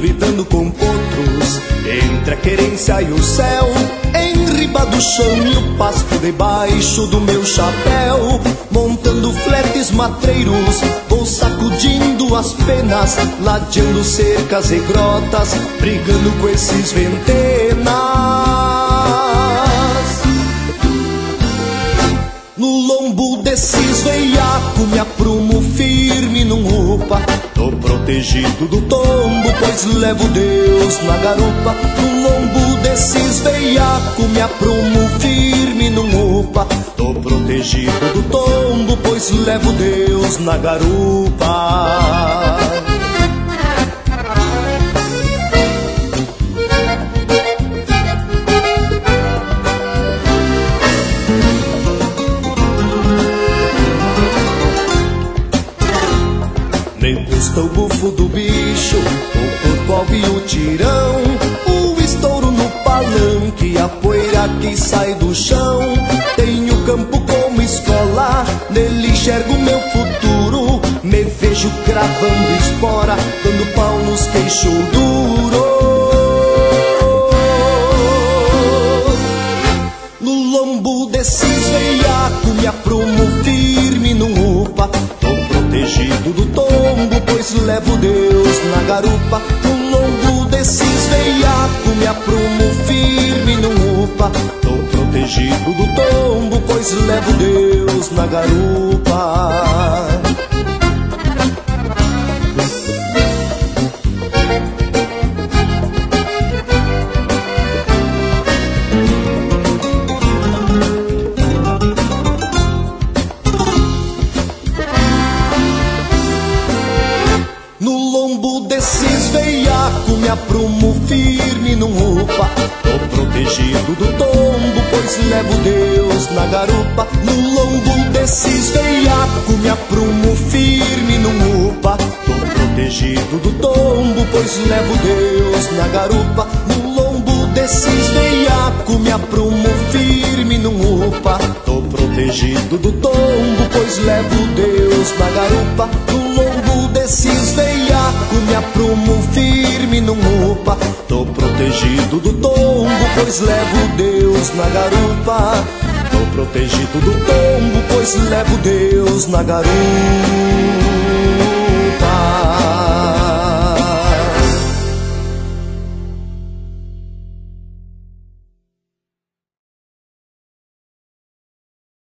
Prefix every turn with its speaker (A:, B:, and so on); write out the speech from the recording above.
A: lidando com potros, entre a querência e o céu, em riba do chão e o pasto debaixo do meu chapéu, montando fletes matreiros, vou sacudindo as penas, ladeando cercas e grotas, brigando com esses ventenas. No lombo desses veiaco me aprumo firme num upa, tô protegido do tombo, pois levo Deus na garupa. No lombo desses veiaco me aprumo firme num upa, tô protegido do tombo, pois levo Deus na garupa. Me gusta o bufo do bicho, o corpo e o tirão, o estouro no palanque, a poeira que sai do chão. Tenho campo como escola, nele enxergo meu futuro, me vejo cravando espora, dando pau nos queixo duro. No lombo desses veiaco me aprumo firme num upa, protegido do tombo, pois levo Deus na garupa. No lombo desses veiaco me aprumo firme num upa, tô protegido do tombo, pois levo Deus na garupa. Desses veiaco me aprumo firme num upa, tô protegido do tombo, pois levo Deus na garupa. No lombo desses veiaco me aprumo firme num upa, tô protegido do tombo, pois levo Deus na garupa. No lombo desses veiaco me aprumo firme num upa, tô protegido do tombo, pois levo Deus na garupa. No lombo desses veiaco me aprumo firme num upa, tô protegido do tombo, pois levo Deus na garupa. Tô protegido do tombo, pois levo Deus na garupa.